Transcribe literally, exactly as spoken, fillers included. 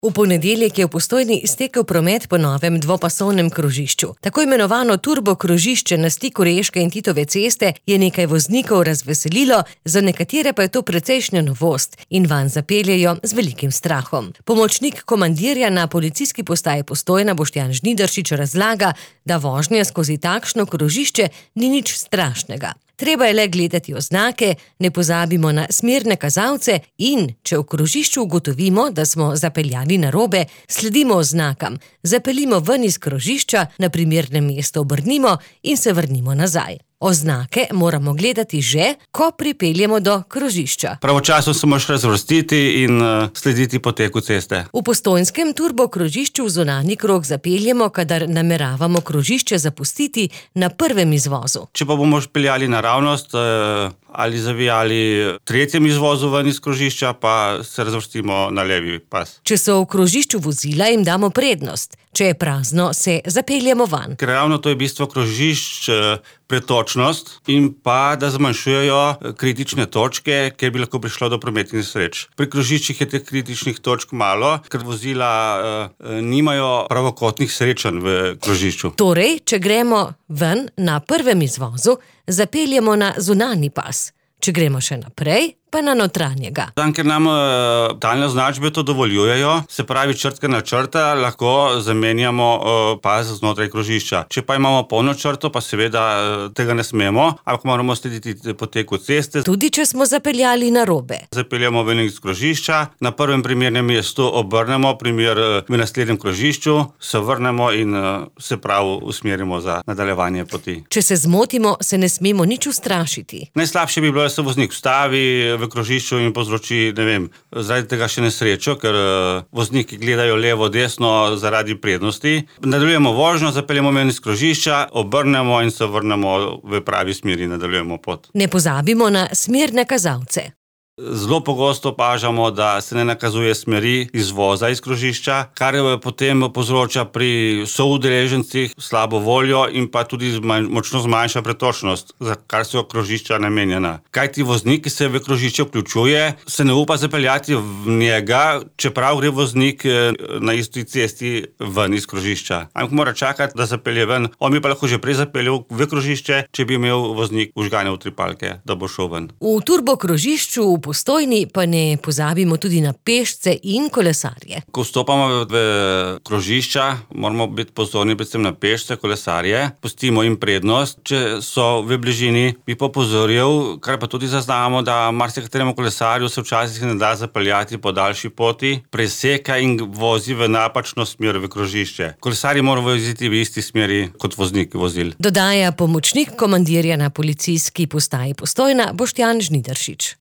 V ponedeljek je v Postojni stekel promet po novem dvopasovnem krožišču. Tako imenovano turbo krožišče na stiku Reške in Titove ceste je nekaj voznikov razveselilo, za nekatere pa je to precejšnja novost in vanj zapeljejo z velikim strahom. Pomočnik komandirja na policijski postaji Postojna Boštjan Žnidaršič razlaga, da vožnja skozi takšno krožišče ni nič strašnega. Treba je le gledati oznake, ne pozabimo na smerne kazalce in, če v krožišču ugotovimo, da smo zapeljali narobe, sledimo oznakam, zapeljimo ven iz krožišča, na primernem mestu obrnimo in se vrnimo nazaj. Oznake moramo gledati že, ko pripeljemo do krožišča. Pravočasno se moraš razvrstiti in uh, slediti poteku ceste. V postojnskem turbo krožišču v zunanji krog zapeljemo, kadar nameravamo krožišče zapustiti na prvem izvozu. Če pa bomo peljali naravnost uh, ali zavijali v tretjem izvozu ven iz krožišča, pa se razvrstimo na levi pas. Če so v krožišču vozila, jim damo prednost. Če je prazno, se zapeljemo van. Ker ravno to je bistvo krožišč, pretočnost in pa, da zmanjšujejo kritične točke, kjer bi lahko prišlo do prometnih nesreč. Pri krožiščih je teh kritičnih točk malo, ker vozila eh, nimajo pravokotnih srečanj v krožišču. Torej, če gremo ven na prvem izvozu, zapeljemo na zunanji pas. Če gremo še naprej, pa na notranjega. Tam, ker nam uh, talne označbe to dovoljujejo, se pravi črtka na črta, lahko zamenjamo uh, pas znotraj krožišča. Če pa imamo polno črto, pa seveda uh, tega ne smemo, ampak moramo slediti poteku ceste. Tudi če smo zapeljali narobe. Zapeljamo ven iz krožišča, na prvem primernem mestu obrnemo, primer uh, v naslednjem krožišču, se vrnemo in uh, se prav usmerimo za nadaljevanje poti. Če se zmotimo, se ne smemo nič ustrašiti. Najslabše bi bilo, da se voznik ustavi v krožišču in povzroči, ne vem, zaradi tega še nesrečo, ker uh, vozniki gledajo levo, desno zaradi prednosti. Nadaljujemo vožnjo, zapeljemo ven iz krožišča, obrnemo in se vrnemo v pravi smeri in nadaljujemo pot. Ne pozabimo na smerne kazalce. Zelo pogosto opažamo, da se ne nakazuje smeri izvoza iz krožišča, kar potem povzroča pri soudeležencih slabo voljo in pa tudi zmanj, močno zmanjša pretočnost, za kar so krožišča namenjena. Kajti voznik, ki se v krožišče vključuje, se ne upa zapeljati v njega, čeprav gre voznik na isti cesti ven iz krožišča. Ampak mora čakati, da zapelje ven. On bi pa lahko že prej zapeljal v krožišče, če bi imel voznik vžgane utripalke, da bo šel ven. V turbo krožišču v Postojni pa ne pozabimo tudi na pešce in kolesarje. Ko vstopamo v krožišča, moramo biti pozorni predvsem na pešce, kolesarje, pustimo jim prednost, če so v bližini. Bi pa opozoril, kar pa tudi zaznamo, da marsikateremu kolesarju se včasih ne da zapeljati po daljši poti, preseka in vozi v napačno smer v krožišče. Kolesarji morajo voziti v isti smeri kot vozniki vozil. Dodaja pomočnik komandirja na policijski postaji Postojna Boštjan Žnidaršič.